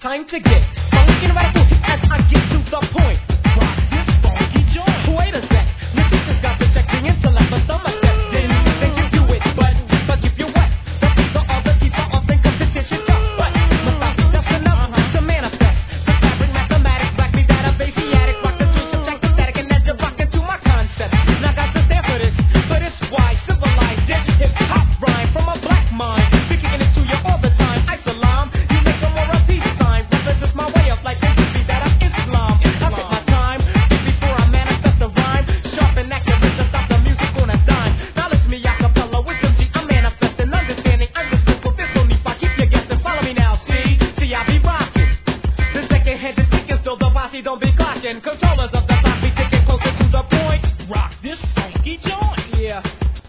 Time to get funky and radical as I get to the point. Rock this funky joint. Wait a sec, musicians got projecting intellect, but some are